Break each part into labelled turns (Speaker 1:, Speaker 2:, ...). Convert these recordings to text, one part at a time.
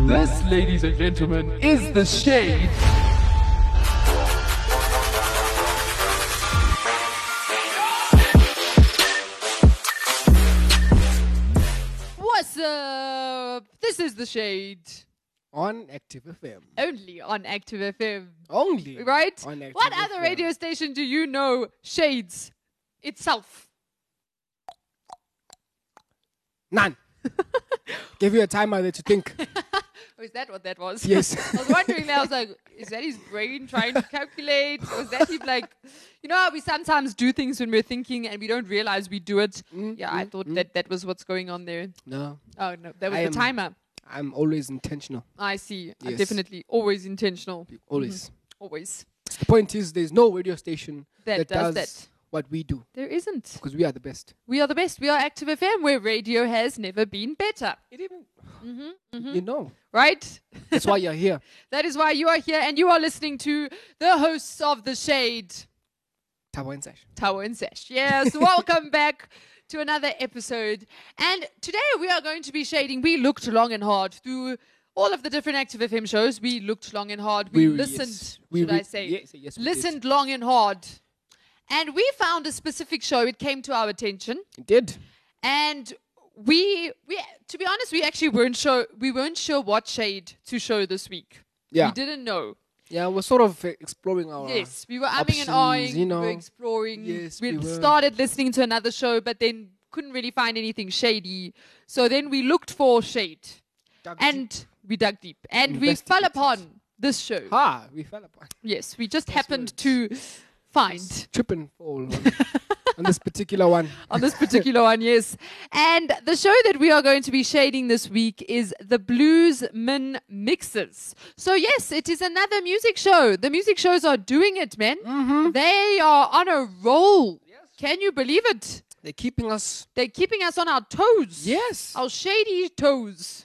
Speaker 1: This, ladies and gentlemen, is The Shade.
Speaker 2: What's up? This is The Shade.
Speaker 3: On Active FM.
Speaker 2: Only on Active FM.
Speaker 3: Only.
Speaker 2: Right?
Speaker 3: On Active
Speaker 2: What other
Speaker 3: FM.
Speaker 2: radio station do you know shades itself?
Speaker 3: None. Give you a timer there to think.
Speaker 2: Oh, is that what that was?
Speaker 3: Yes.
Speaker 2: I was wondering, I was like, is that his brain trying to calculate? Or is that him like, you know how we sometimes do things when we're thinking and we don't realize we do it? I thought that was what's going on there.
Speaker 3: No.
Speaker 2: Oh, no, that was
Speaker 3: I
Speaker 2: the
Speaker 3: am-
Speaker 2: timer.
Speaker 3: I'm always intentional.
Speaker 2: I see.
Speaker 3: Yes.
Speaker 2: Definitely always intentional.
Speaker 3: Always.
Speaker 2: Always.
Speaker 3: The point is, there's no radio station
Speaker 2: That does
Speaker 3: does
Speaker 2: that.
Speaker 3: what we do.
Speaker 2: There isn't.
Speaker 3: Because we are the best.
Speaker 2: We are the best. We are Active FM, where radio has never been better.
Speaker 3: It even, you know.
Speaker 2: Right?
Speaker 3: That's why you're here.
Speaker 2: That is why you are here and you are listening to the hosts of The Shade,
Speaker 3: Tabo and Sash.
Speaker 2: Tawo and Sash. Yes, welcome back to another episode. And today we are going to be shading. We looked long and hard through all of the different Active FM shows. We looked long and hard. We listened,
Speaker 3: yes.
Speaker 2: should I say.
Speaker 3: Yes, we did.
Speaker 2: Listened long and hard. And we found a specific show. It came to our attention.
Speaker 3: It did.
Speaker 2: And we to be honest, we actually weren't sure what shade to show this week.
Speaker 3: Yeah.
Speaker 2: We didn't know.
Speaker 3: Yeah, we're sort of exploring our...
Speaker 2: Yes, we were umming and ahhing,
Speaker 3: you know.
Speaker 2: we were exploring.
Speaker 3: Yes,
Speaker 2: we
Speaker 3: we were.
Speaker 2: started listening to another show, but then couldn't really find anything shady. So then we looked for shade. And we dug deep. And we fell
Speaker 3: Investigated.
Speaker 2: upon this show.
Speaker 3: we fell upon.
Speaker 2: Yes, we just happened
Speaker 3: words.
Speaker 2: to find
Speaker 3: Trip and fall on this particular one.
Speaker 2: on this particular one, yes. And the show that we are going to be shading this week is the Bluesman Mixes. So yes, it is another music show. The music shows are doing it, man. They are on a roll. Can you believe it?
Speaker 3: They're keeping us...
Speaker 2: They're keeping us on our toes.
Speaker 3: Yes.
Speaker 2: Our shady toes.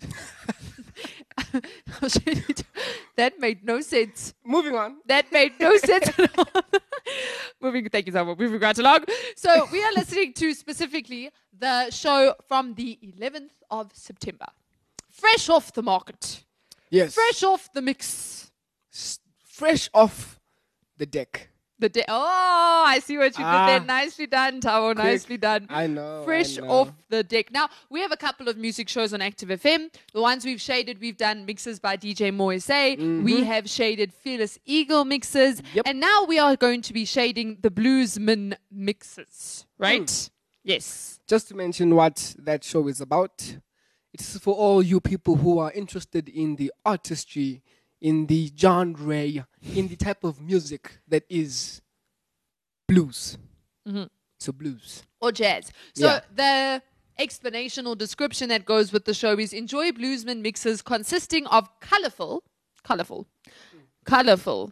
Speaker 2: Our shady that made no sense.
Speaker 3: Moving on.
Speaker 2: That made no sense at all. Thank you so much. Moving right along. So we are listening to specifically the show from the 11th of September. Fresh off the market.
Speaker 3: Yes.
Speaker 2: Fresh off the mix.
Speaker 3: Fresh off the deck.
Speaker 2: Oh, I see what you did there. Nicely done, Tawo.
Speaker 3: Quick.
Speaker 2: Nicely done.
Speaker 3: I know.
Speaker 2: Fresh
Speaker 3: I know.
Speaker 2: off the deck. Now, we have a couple of music shows on Active FM. The ones we've shaded, we've done mixes by DJ Moise. We have shaded Fearless Eagle mixes.
Speaker 3: Yep.
Speaker 2: And now we are going to be shading the Bluesman mixes. Right? Yes.
Speaker 3: Just to mention what that show is about, it's for all you people who are interested in the artistry, in the genre, in the type of music that is blues. So blues.
Speaker 2: Or jazz. So
Speaker 3: Yeah.
Speaker 2: the explanation or description that goes with the show is enjoy Bluesman mixes consisting of colorful,
Speaker 3: Colorful.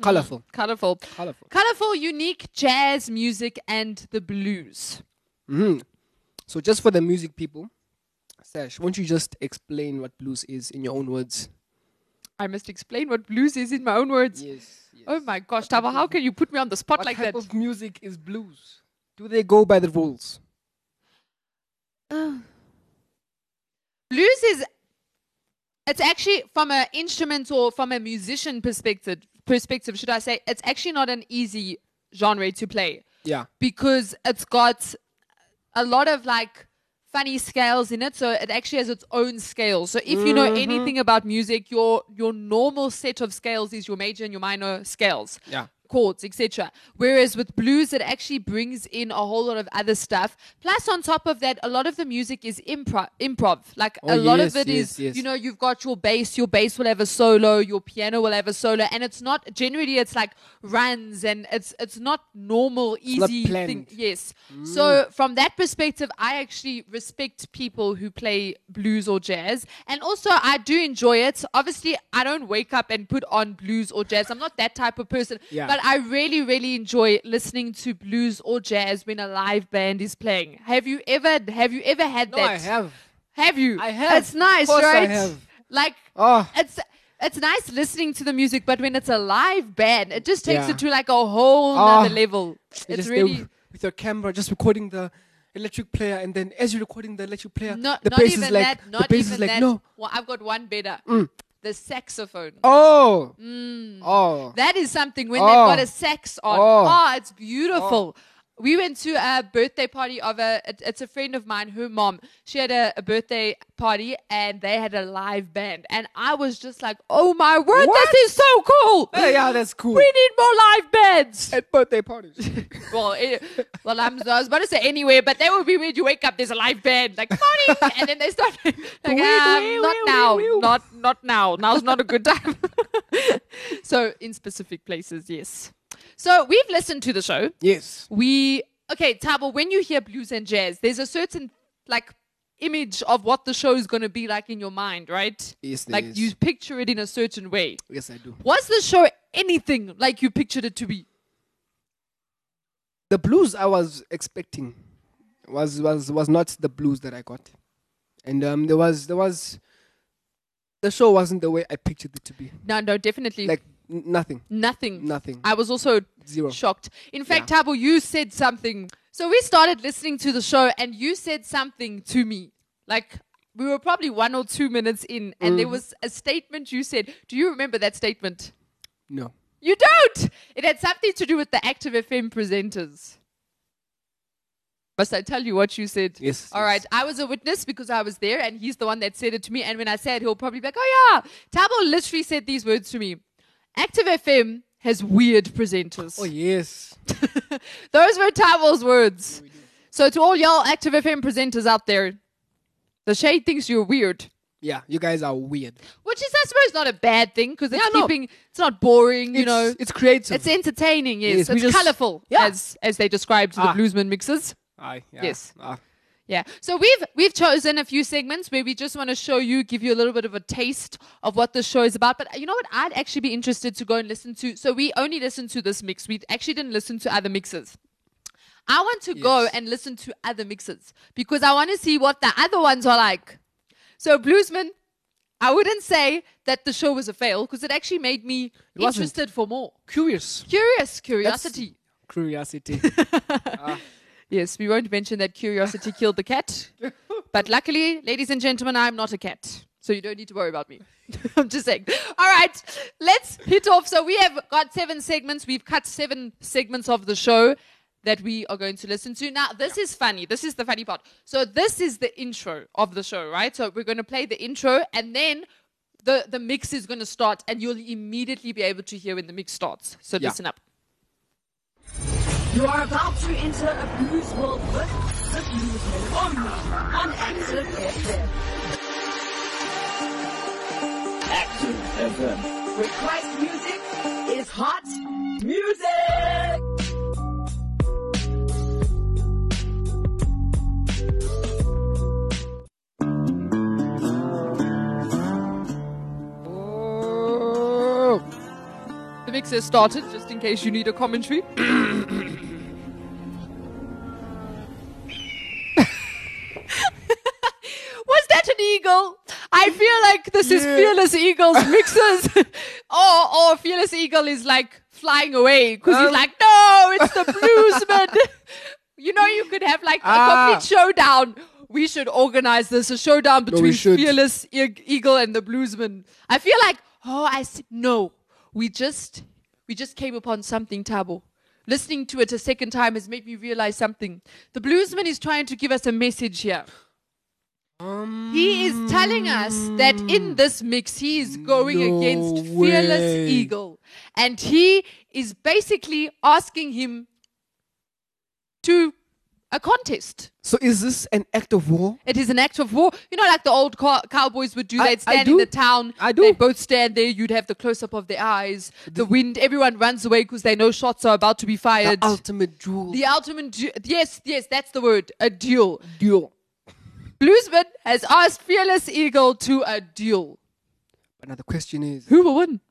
Speaker 2: unique jazz music and the blues.
Speaker 3: So just for the music people, Sash, won't you just explain what blues is in your own words?
Speaker 2: I must explain what blues is in my own words.
Speaker 3: Yes.
Speaker 2: Oh my gosh, Tava, how can you put me on the spot
Speaker 3: What
Speaker 2: like
Speaker 3: type
Speaker 2: that?
Speaker 3: of music is blues? Do they go by the rules?
Speaker 2: Blues is, it's actually from an instrument or from a musician perspective, should I say, it's actually not an easy genre to play
Speaker 3: Yeah.
Speaker 2: because it's got a lot of like funny scales in it, so it actually has its own scale. So if you know anything about music, your normal set of scales is your major and your minor scales.
Speaker 3: Yeah.
Speaker 2: Chords, etc. Whereas with blues, it actually brings in a whole lot of other stuff. Plus, on top of that, a lot of the music is improv. Like a lot of it is,
Speaker 3: yes.
Speaker 2: you know, you've got your bass will have a solo, your piano will have a solo, and it's not generally it's like runs and it's not normal,
Speaker 3: not
Speaker 2: easy
Speaker 3: planned.
Speaker 2: thing. Yes. So from that perspective, I actually respect people who play blues or jazz, and also I do enjoy it. Obviously, I don't wake up and put on blues or jazz. I'm not that type of person.
Speaker 3: Yeah.
Speaker 2: But I really, really enjoy listening to blues or jazz when a live band is playing. Have you ever had
Speaker 3: No,
Speaker 2: that?
Speaker 3: I have.
Speaker 2: Have you?
Speaker 3: I have.
Speaker 2: It's nice,
Speaker 3: Of course I
Speaker 2: right?
Speaker 3: have.
Speaker 2: Like
Speaker 3: Oh.
Speaker 2: it's nice listening to the music, but when it's a live band, it just takes
Speaker 3: Yeah.
Speaker 2: it to like a whole nother level.
Speaker 3: You're
Speaker 2: It's
Speaker 3: just
Speaker 2: really
Speaker 3: there with your camera, just recording the electric player, and then as you're recording the electric player,
Speaker 2: Not,
Speaker 3: the
Speaker 2: not
Speaker 3: bass
Speaker 2: even
Speaker 3: is like,
Speaker 2: that.
Speaker 3: the
Speaker 2: Not
Speaker 3: bass
Speaker 2: even
Speaker 3: is like,
Speaker 2: that.
Speaker 3: no.
Speaker 2: Well, I've got one better. The saxophone.
Speaker 3: Oh. Oh.
Speaker 2: That is something when
Speaker 3: Oh.
Speaker 2: they've got a sax on.
Speaker 3: Oh.
Speaker 2: Oh, it's beautiful. We went to a birthday party of it's a friend of mine, her mom. She had a birthday party and they had a live band. And I was just like, oh my word,
Speaker 3: What?
Speaker 2: this is so cool.
Speaker 3: Yeah, that's cool.
Speaker 2: We need more live bands.
Speaker 3: At birthday parties.
Speaker 2: Well, I was about to say anywhere, but that would be weird. You wake up, there's a live band, like morning, and then they start like, not now, not now. Now's not a good time. So in specific places, yes. So we've listened to the show.
Speaker 3: Yes.
Speaker 2: Okay, Thabo, when you hear blues and jazz, there's a certain like image of what the show is going to be like in your mind, right?
Speaker 3: Yes, there
Speaker 2: like
Speaker 3: is.
Speaker 2: you picture it in a certain way.
Speaker 3: Yes, I do.
Speaker 2: Was the show anything like you pictured it to be?
Speaker 3: The blues I was expecting was not the blues that I got, and the show wasn't the way I pictured it to be.
Speaker 2: No, definitely.
Speaker 3: Like nothing.
Speaker 2: Nothing. I was also
Speaker 3: Zero.
Speaker 2: shocked. In fact, Thabo, you said something. So we started listening to the show and you said something to me. Like we were probably 1 or 2 minutes in and there was a statement you said. Do you remember that statement?
Speaker 3: No.
Speaker 2: You don't. It had something to do with the Active FM presenters. Must I tell you what you said?
Speaker 3: Yes.
Speaker 2: All right. I was a witness because I was there and he's the one that said it to me. And when I say it, he'll probably be like, oh yeah. Thabo literally said these words to me. Active FM has weird presenters.
Speaker 3: Oh yes.
Speaker 2: Those were Thabo's words. So to all y'all Active FM presenters out there, the Shade thinks you're weird.
Speaker 3: Yeah, you guys are weird.
Speaker 2: Which is, I suppose, not a bad thing because it's not boring,
Speaker 3: It's creative.
Speaker 2: It's entertaining, yes.
Speaker 3: Yes,
Speaker 2: It's colorful,
Speaker 3: Yeah.
Speaker 2: as they described the Bluesman mixes.
Speaker 3: Aye, yeah.
Speaker 2: Yes.
Speaker 3: Ah.
Speaker 2: Yeah. So we've chosen a few segments where we just want to show you, give you a little bit of a taste of what the show is about. But you know what? I'd actually be interested to go and listen to. So we only listened to this mix. We actually didn't listen to other mixes. I want to go and listen to other mixes because I want to see what the other ones are like. So Bluesman, I wouldn't say that the show was a fail because it actually made me interested for more.
Speaker 3: Curiosity.
Speaker 2: Curiosity. Yes, we won't mention that curiosity killed the cat. But luckily, ladies and gentlemen, I'm not a cat. So you don't need to worry about me. I'm just saying. All right, let's hit off. So we have got 7 segments. We've cut 7 segments of the show that we are going to listen to. Now, this is funny. This is the funny part. So this is the intro of the show, right? So we're going to play the intro and then the mix is going to start and you'll immediately be able to hear when the mix starts. So listen up.
Speaker 4: You are about to enter a blues world with the Bluesmen only on Active FM. Active FM. Where Christ music is hot music.
Speaker 3: Oh.
Speaker 2: The mix has started, just in case you need a commentary. Was that an eagle? I feel like this is Fearless Eagle's mixes. or Fearless Eagle is like flying away because he's like, no, it's the Bluesman. You know, you could have like a complete showdown. We should organize this, a showdown between Fearless Eagle and the Bluesman. I feel like, no, we just came upon something, Thabo. Listening to it a second time has made me realize something. The Bluesman is trying to give us a message here. He is telling us that in this mix, he is going against Fearless Eagle. And he is basically asking him to a contest.
Speaker 3: So is this an act of war?
Speaker 2: It is an act of war. You know, like the old cowboys would do. They'd stand
Speaker 3: do.
Speaker 2: in the town.
Speaker 3: I do.
Speaker 2: They'd both stand there. You'd have the close-up of their eyes. The wind. Everyone runs away because they know shots are about to be fired.
Speaker 3: The ultimate duel.
Speaker 2: The ultimate yes, that's the word. A duel.
Speaker 3: Duel.
Speaker 2: Bluesman has asked Fearless Eagle to a duel.
Speaker 3: But now the question is,
Speaker 2: who will win?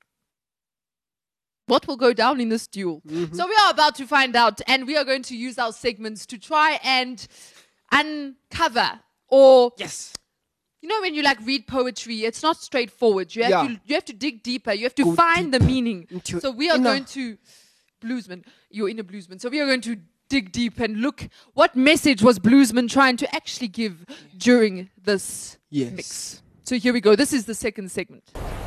Speaker 2: What will go down in this duel? So we are about to find out, and we are going to use our segments to try and uncover, or you know, when you like read poetry, it's not straightforward. You have to dig deeper. You have to find the meaning. So we are going to Bluesman. You're in a Bluesman. So we are going to dig deep and look what message was Bluesman trying to actually give during this
Speaker 3: Yes.
Speaker 2: mix. So here we go. This is the second segment.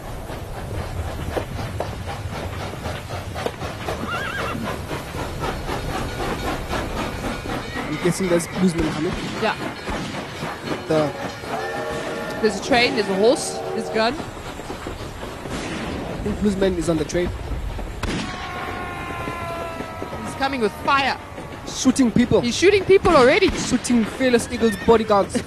Speaker 3: I'm guessing there's bluesman coming.
Speaker 2: Yeah.
Speaker 3: The
Speaker 2: There's a train, there's a horse, there's a gun.
Speaker 3: I think bluesman is on the train,
Speaker 2: He's coming with fire.
Speaker 3: shooting people,
Speaker 2: He's shooting people already.
Speaker 3: shooting Fearless Eagles bodyguards.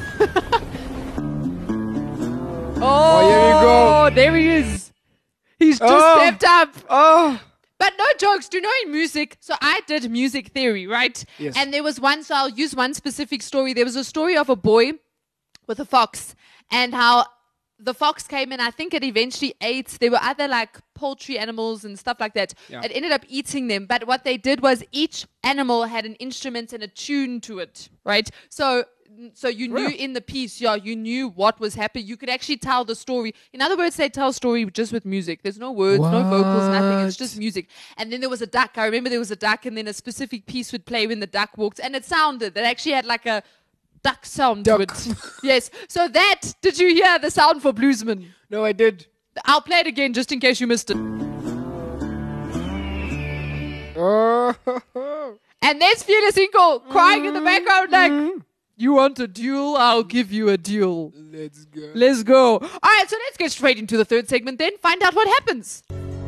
Speaker 2: Oh,
Speaker 3: here we go.
Speaker 2: There he is. He's just
Speaker 3: Oh.
Speaker 2: stepped up.
Speaker 3: Oh,
Speaker 2: But no jokes, do you know in music? So I did music theory, right?
Speaker 3: Yes.
Speaker 2: And there was one, so I'll use one specific story. There was a story of a boy with a fox and how the fox came and I think it eventually ate. There were other like poultry animals and stuff like that.
Speaker 3: Yeah.
Speaker 2: It ended up eating them. But what they did was each animal had an instrument and a tune to it, right? So you knew in the piece, you knew what was happening. You could actually tell the story. In other words, they tell a story just with music. There's no words, no vocals, nothing. It's just music. And then there was a duck. I remember there was a duck, and then a specific piece would play when the duck walked, and it sounded. It actually had like a duck sound to
Speaker 3: Duck.
Speaker 2: it. Yes. So that, did you hear the sound for Bluesman?
Speaker 3: no, I did.
Speaker 2: I'll play it again just in case you missed it.
Speaker 3: Oh,
Speaker 2: And there's Fearless Eagle crying in the background like, you want a duel? I'll give you a duel.
Speaker 3: let's go.
Speaker 2: Let's go. All right, so let's get straight into the third segment then. Find out what happens.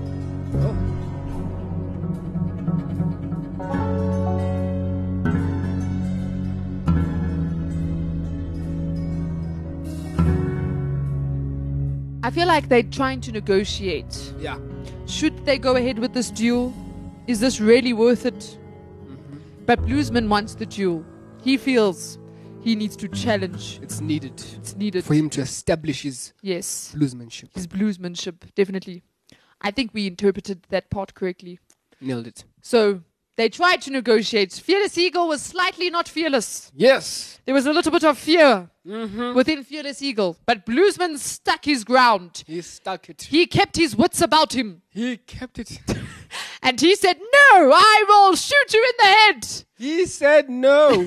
Speaker 2: I feel like they're trying to negotiate.
Speaker 3: Yeah.
Speaker 2: Should they go ahead with this duel? Is this really worth it? But Bluesman wants the duel. He feels he needs to challenge.
Speaker 3: It's needed
Speaker 2: It's needed.
Speaker 3: for him to establish his
Speaker 2: Yes.
Speaker 3: bluesmanship.
Speaker 2: His bluesmanship, definitely. I think we interpreted that part correctly.
Speaker 3: Nailed it.
Speaker 2: So they tried to negotiate. Fearless Eagle was slightly not fearless.
Speaker 3: Yes.
Speaker 2: There was a little bit of fear within Fearless Eagle. But Bluesman stuck his ground.
Speaker 3: He stuck it.
Speaker 2: He kept his wits about him.
Speaker 3: He kept it.
Speaker 2: And he said, no, I will shoot you in the head.
Speaker 3: He said no.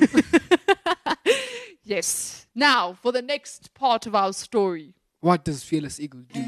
Speaker 2: Yes. Now, for the next part of our story.
Speaker 3: What does Fearless Eagle do?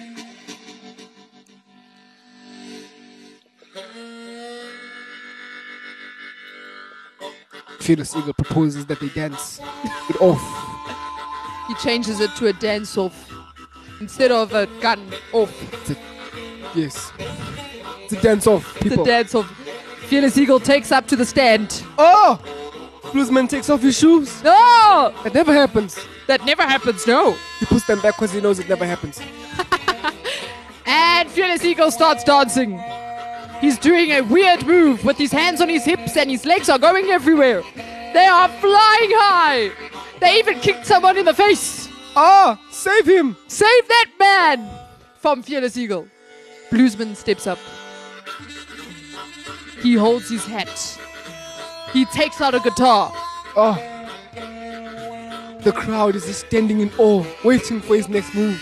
Speaker 3: Fearless Eagle proposes that they dance it off.
Speaker 2: He changes it to a dance-off instead of a gun off.
Speaker 3: Yes. It's a dance off,
Speaker 2: The
Speaker 3: people.
Speaker 2: dance-off. Fearless Eagle takes up to the stand.
Speaker 3: Oh! Bluesman takes off his shoes.
Speaker 2: No!
Speaker 3: That never happens.
Speaker 2: That never happens, no.
Speaker 3: He puts them back because he knows it never happens.
Speaker 2: And Fearless Eagle starts dancing. He's doing a weird move with his hands on his hips and his legs are going everywhere. They are flying high. They even kicked someone in the face.
Speaker 3: Ah! Save him!
Speaker 2: Save that man from Fearless Eagle. Bluesman steps up. He holds his hat. He takes out a guitar.
Speaker 3: Oh. The crowd is just standing in awe, waiting for his next move.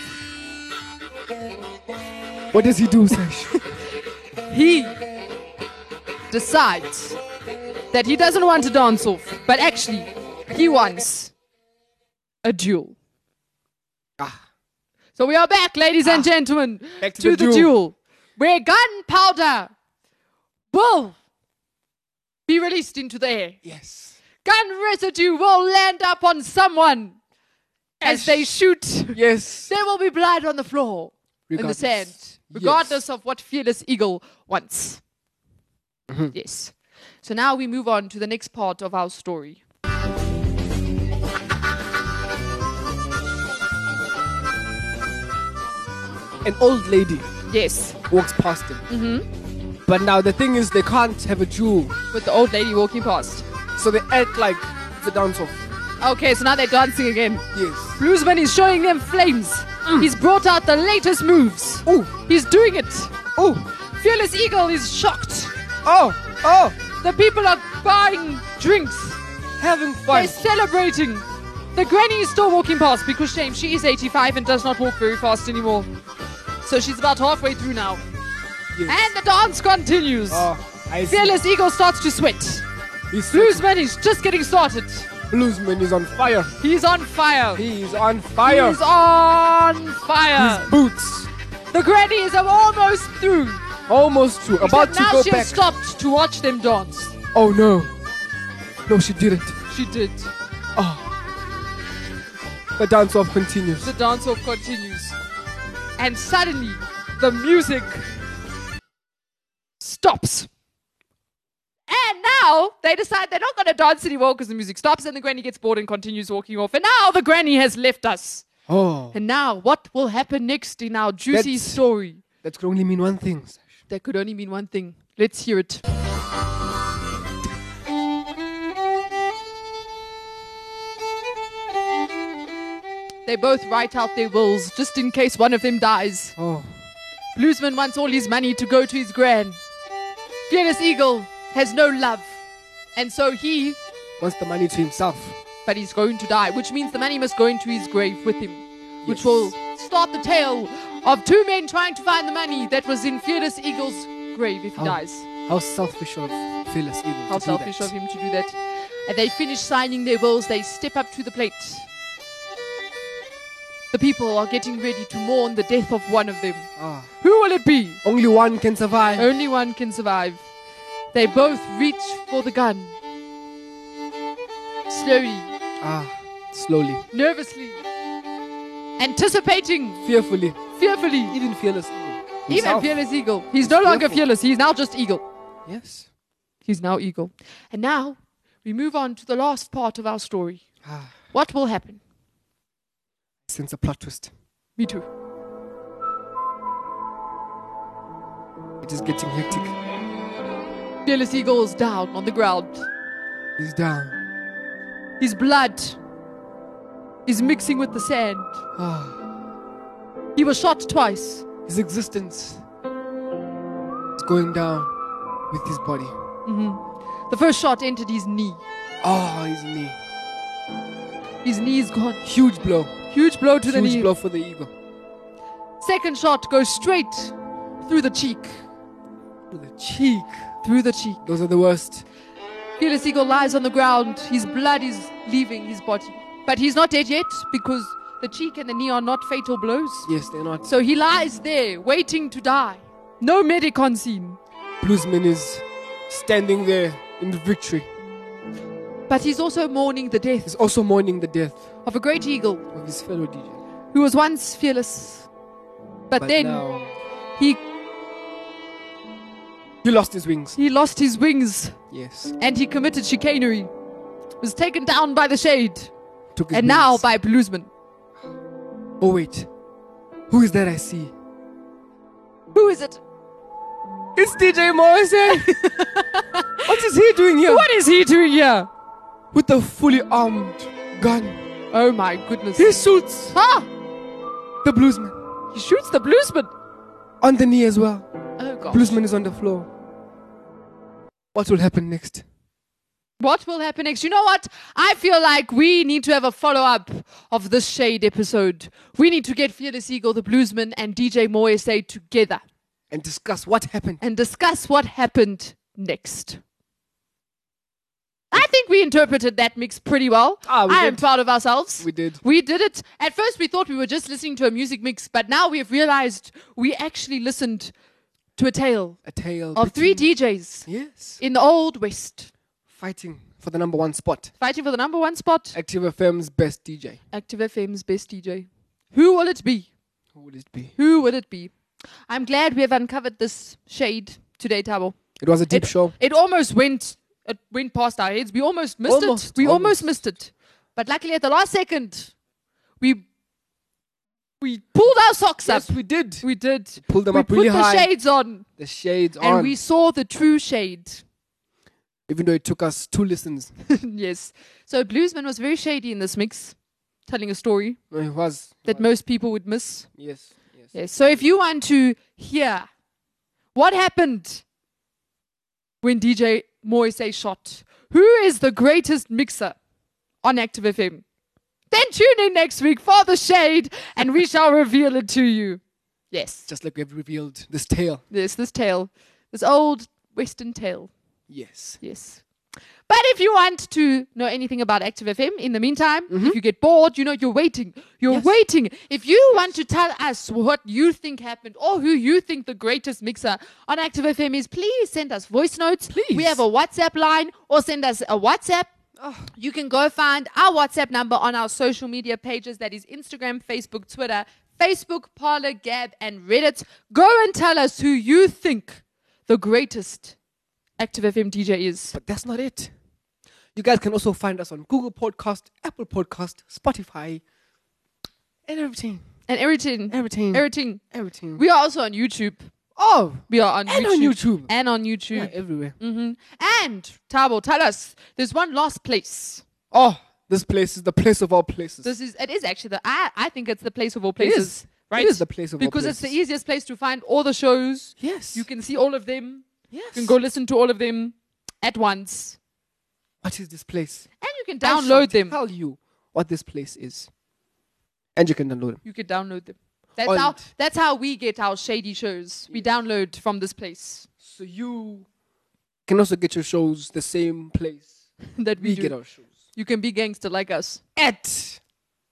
Speaker 3: What does he do, Sash?
Speaker 2: He decides that he doesn't want to dance off, but actually, he wants a duel. So we are back, ladies and gentlemen,
Speaker 3: Back to
Speaker 2: to
Speaker 3: the
Speaker 2: the
Speaker 3: duel.
Speaker 2: duel, where gunpowder will be released into the air.
Speaker 3: Yes.
Speaker 2: Gun residue will land up on someone as they shoot.
Speaker 3: Yes.
Speaker 2: There will be blood on the floor, in the
Speaker 3: Regardless.
Speaker 2: sand, regardless of what Fearless Eagle wants. Yes. So now we move on to the next part of our story.
Speaker 3: An old lady
Speaker 2: Yes,
Speaker 3: walks past him. But now the thing is, they can't have a duel,
Speaker 2: with the old lady walking past.
Speaker 3: so they act like it's a dance off.
Speaker 2: Okay, so now they're dancing again.
Speaker 3: Yes.
Speaker 2: Bluesman is showing them flames. He's brought out the latest moves.
Speaker 3: Oh,
Speaker 2: He's doing it.
Speaker 3: oh,
Speaker 2: Fearless Eagle is shocked.
Speaker 3: oh, oh,
Speaker 2: The people are buying drinks.
Speaker 3: having
Speaker 2: They're
Speaker 3: fun.
Speaker 2: celebrating. The granny is still walking past because shame, she is 85 and does not walk very fast anymore. So she's about halfway through now.
Speaker 3: Yes.
Speaker 2: And the dance continues.
Speaker 3: Oh, I see.
Speaker 2: Fearless Eagle starts to sweat.
Speaker 3: He's
Speaker 2: Bluesman is just getting started.
Speaker 3: Bluesman is on fire.
Speaker 2: He's on fire.
Speaker 3: He's on fire.
Speaker 2: He's on fire.
Speaker 3: His boots.
Speaker 2: The grannies are almost through.
Speaker 3: Almost through. About
Speaker 2: Except
Speaker 3: to
Speaker 2: now
Speaker 3: go
Speaker 2: she
Speaker 3: back.
Speaker 2: has stopped to watch them dance.
Speaker 3: Oh no. No, she didn't.
Speaker 2: She did.
Speaker 3: The dance off continues.
Speaker 2: The dance off continues. And suddenly, the music stops. And now, they decide they're not going to dance anymore because the music stops and the granny gets bored and continues walking off. And now the granny has left us.
Speaker 3: Oh.
Speaker 2: And now, what will happen next in our juicy
Speaker 3: That's-
Speaker 2: story?
Speaker 3: That could only mean one thing.
Speaker 2: That could only mean one thing. Let's hear it. They both write out their wills just in case one of them dies.
Speaker 3: Oh.
Speaker 2: Bluesman wants all his money to go to his gran. Fearless Eagle has no love. And so he,
Speaker 3: Wants the money to himself.
Speaker 2: but he's going to die, which means the money must go into his grave with him. Which
Speaker 3: Yes.
Speaker 2: will start the tale of two men trying to find the money that was in Fearless Eagle's grave if he
Speaker 3: Oh.
Speaker 2: dies.
Speaker 3: How selfish of Fearless Eagle.
Speaker 2: How
Speaker 3: to do
Speaker 2: selfish
Speaker 3: that.
Speaker 2: of him to do that. And they finish signing their wills. They step up to the plate. The people are getting ready to mourn the death of one of them.
Speaker 3: Ah.
Speaker 2: Who will it be?
Speaker 3: Only one can survive.
Speaker 2: Only one can survive. They both reach for the gun. Slowly,
Speaker 3: Slowly.
Speaker 2: nervously, anticipating,
Speaker 3: Fearfully.
Speaker 2: fearfully.
Speaker 3: Even Fearless Eagle.
Speaker 2: Even
Speaker 3: himself.
Speaker 2: Fearless Eagle. He's no longer
Speaker 3: fearful.
Speaker 2: fearless. He's now just Eagle.
Speaker 3: Yes.
Speaker 2: He's now Eagle. And now we move on to the last part of our story.
Speaker 3: Ah.
Speaker 2: What will happen?
Speaker 3: Sense a plot twist.
Speaker 2: Me too.
Speaker 3: It is getting hectic.
Speaker 2: Fearless Eagle is down on the ground.
Speaker 3: He's down.
Speaker 2: His blood is mixing with the sand.
Speaker 3: Ah.
Speaker 2: He was shot twice.
Speaker 3: His existence is going down with his body.
Speaker 2: The first shot entered his knee.
Speaker 3: Oh, his knee.
Speaker 2: His knee is gone.
Speaker 3: Huge blow.
Speaker 2: Huge blow to the
Speaker 3: Huge
Speaker 2: knee.
Speaker 3: blow for the eagle.
Speaker 2: Second shot goes straight through the cheek.
Speaker 3: To the cheek.
Speaker 2: Through the cheek.
Speaker 3: Those are the worst.
Speaker 2: Fearless Eagle lies on the ground. His blood is leaving his body. But he's not dead yet because the cheek and the knee are not fatal blows.
Speaker 3: Yes, they're not.
Speaker 2: So he lies there waiting to die. No medic on scene.
Speaker 3: Bluesman is standing there in victory.
Speaker 2: But he's also mourning the death
Speaker 3: He's also mourning the death
Speaker 2: of a great eagle
Speaker 3: of his fellow DJ.
Speaker 2: who was once fearless. But then
Speaker 3: now
Speaker 2: he
Speaker 3: he lost his wings.
Speaker 2: lost his wings
Speaker 3: Yes.
Speaker 2: and he committed chicanery. Was taken down by the shade.
Speaker 3: Took his
Speaker 2: And now
Speaker 3: wings.
Speaker 2: by Bluesman.
Speaker 3: Oh wait. Who is that I see?
Speaker 2: Who is it?
Speaker 3: It's DJ Morrissey. What is he doing here?
Speaker 2: What is he doing here?
Speaker 3: With a fully armed gun.
Speaker 2: Oh my goodness.
Speaker 3: He shoots
Speaker 2: Ah!
Speaker 3: the bluesman
Speaker 2: He shoots the Bluesman.
Speaker 3: on the knee as well.
Speaker 2: Oh god.
Speaker 3: Bluesman is on the floor. What will happen next?
Speaker 2: What will happen next? You know what? I feel like we need to have a follow-up of this Shade episode. We need to get Fearless Eagle, the Bluesman, and DJ Moese together
Speaker 3: And discuss what happened.
Speaker 2: and discuss what happened next. I think we interpreted that mix pretty well.
Speaker 3: We
Speaker 2: I am
Speaker 3: did.
Speaker 2: proud of ourselves.
Speaker 3: We did.
Speaker 2: We did it. At first, we thought we were just listening to a music mix, but now we have realized we actually listened to a tale
Speaker 3: A tale
Speaker 2: of three
Speaker 3: between-
Speaker 2: DJs
Speaker 3: Yes.
Speaker 2: in the Old West
Speaker 3: Fighting for the number one spot.
Speaker 2: fighting for the number one spot.
Speaker 3: Active FM's best DJ.
Speaker 2: Active FM's best DJ. Who will it be?
Speaker 3: Who would it be?
Speaker 2: Who would it be? I'm glad we have uncovered this shade today, Tabo.
Speaker 3: It was a deep show.
Speaker 2: It almost went past our heads. We almost missed
Speaker 3: Almost,
Speaker 2: it. We almost
Speaker 3: almost.
Speaker 2: missed it. But luckily at the last second, we pulled our socks
Speaker 3: Yes,
Speaker 2: up.
Speaker 3: we did.
Speaker 2: We did.
Speaker 3: Pulled them
Speaker 2: We
Speaker 3: up
Speaker 2: put
Speaker 3: really
Speaker 2: the
Speaker 3: high.
Speaker 2: shades on.
Speaker 3: The shades
Speaker 2: And
Speaker 3: on.
Speaker 2: we saw the true shade.
Speaker 3: Even though it took us 2 listens.
Speaker 2: Yes. So Bluesman was very shady in this mix, telling a story
Speaker 3: No, it was.
Speaker 2: that most people would miss.
Speaker 3: Yes. Yes.
Speaker 2: Yes. So if you want to hear what happened when DJ Moise shot, who is the greatest mixer on Active FM, then tune in next week for the shade and we shall reveal it to you. Yes.
Speaker 3: Just like we've revealed this tale.
Speaker 2: Yes, this tale. This old Western tale.
Speaker 3: Yes.
Speaker 2: Yes. But if you want to know anything about Active FM, in the meantime, if you get bored, you're waiting. You're waiting. If you want to tell us what you think happened or who you think the greatest mixer on Active FM is, please send us voice notes.
Speaker 3: Please.
Speaker 2: We have a WhatsApp line, or send us a WhatsApp. You can go find our WhatsApp number on our social media pages. That is Instagram, Facebook, Twitter, Facebook, Parler, Gab, and Reddit. Go and tell us who you think the greatest Active FM DJ is.
Speaker 3: But that's not it. You guys can also find us on Google Podcast, Apple Podcast, Spotify, and everything.
Speaker 2: And everything.
Speaker 3: Everything.
Speaker 2: We are also on YouTube.
Speaker 3: Oh,
Speaker 2: We are on
Speaker 3: and
Speaker 2: YouTube.
Speaker 3: on YouTube.
Speaker 2: And on YouTube.
Speaker 3: Yeah, everywhere.
Speaker 2: And, Tabo, tell us, there's one last place.
Speaker 3: Oh, this place is the place of all places.
Speaker 2: It is actually I think it's the place of all places.
Speaker 3: is.
Speaker 2: Right?
Speaker 3: It is the place of all
Speaker 2: because it's the
Speaker 3: places.
Speaker 2: easiest place to find all the shows.
Speaker 3: Yes.
Speaker 2: You can see all of them.
Speaker 3: Yes.
Speaker 2: You can go listen to all of them at once.
Speaker 3: What is this place?
Speaker 2: And you can
Speaker 3: I shall
Speaker 2: download them.
Speaker 3: tell you what this place is. And you can download them.
Speaker 2: You can download them.
Speaker 3: On-
Speaker 2: That's how we get our shady shows. We download from this place
Speaker 3: So you can also get your shows the same place
Speaker 2: that we do.
Speaker 3: get our shows.
Speaker 2: You can be gangster like us.
Speaker 3: At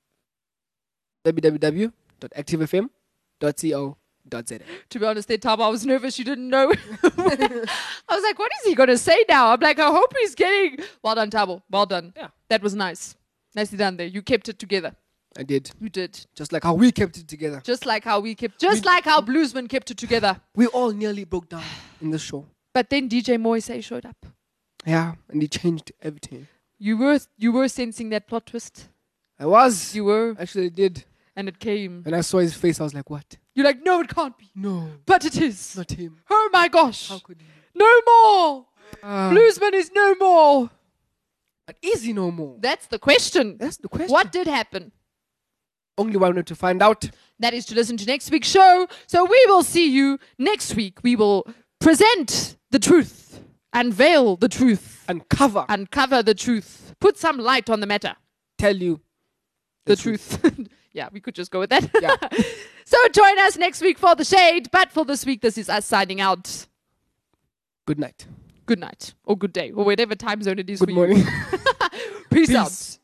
Speaker 3: www.activefm.co.za.
Speaker 2: To be honest, that time I was nervous. You didn't know. I was like, what is he going to say now? I'm like, I hope he's getting... Well done, Tabo. Well done.
Speaker 3: Yeah.
Speaker 2: That was nice. Nicely done there. You kept it together.
Speaker 3: I did.
Speaker 2: You did.
Speaker 3: Just like how we kept it together.
Speaker 2: Just like how like how Bluesman kept it together.
Speaker 3: We all nearly broke down in the show.
Speaker 2: But then DJ Moise showed up.
Speaker 3: Yeah, and he changed everything.
Speaker 2: You were sensing that plot twist.
Speaker 3: I was.
Speaker 2: You were.
Speaker 3: Actually, I did.
Speaker 2: And it came.
Speaker 3: When I saw his face, I was like, what?
Speaker 2: You're like, no, it can't be.
Speaker 3: No,
Speaker 2: But it is.
Speaker 3: not him.
Speaker 2: Oh my gosh.
Speaker 3: How could he?
Speaker 2: No more.
Speaker 3: Ah.
Speaker 2: Bluesman is no more.
Speaker 3: But is he no more?
Speaker 2: That's the question.
Speaker 3: That's the question.
Speaker 2: What did happen?
Speaker 3: Only one way to find out.
Speaker 2: That is to listen to next week's show. So we will see you next week. We will present the truth, unveil the truth,
Speaker 3: Uncover.
Speaker 2: uncover the truth, put some light on the matter.
Speaker 3: Tell you
Speaker 2: The truth. Yeah, we could just go with that.
Speaker 3: Yeah.
Speaker 2: So join us next week for The Shade. But for this week, this is us signing out.
Speaker 3: Good night.
Speaker 2: Good night or good day or whatever time zone it is
Speaker 3: Good
Speaker 2: for
Speaker 3: morning.
Speaker 2: you. Peace out.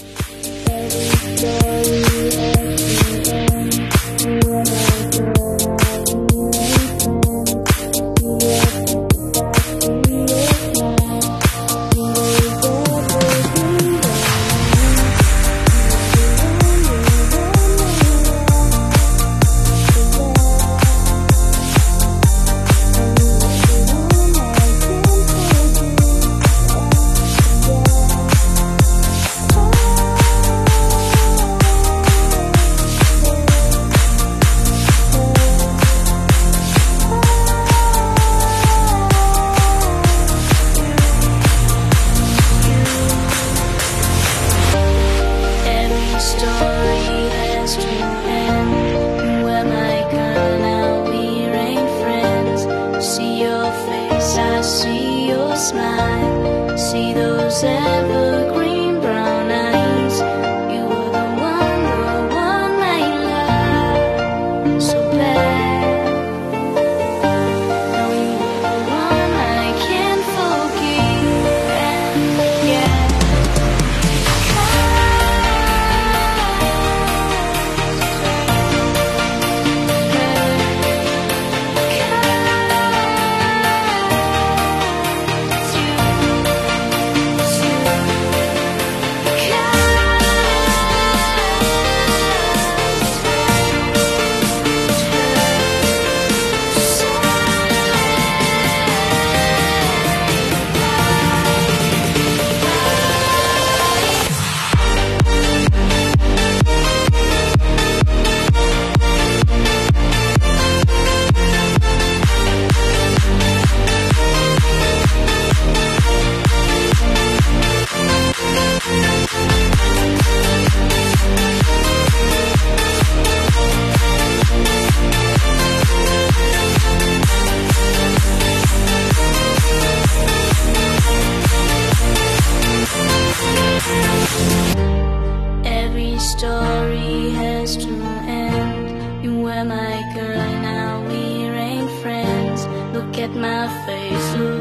Speaker 5: Every story has to end. Where my girl, now we ain't friends. See your face, I see your smile. See those evergreen brown eyes. You were the one I loved so bad. No, you were the one I can't forget. Yeah. Every story has to end. You were my girl, now we ain't friends. Look at my face, look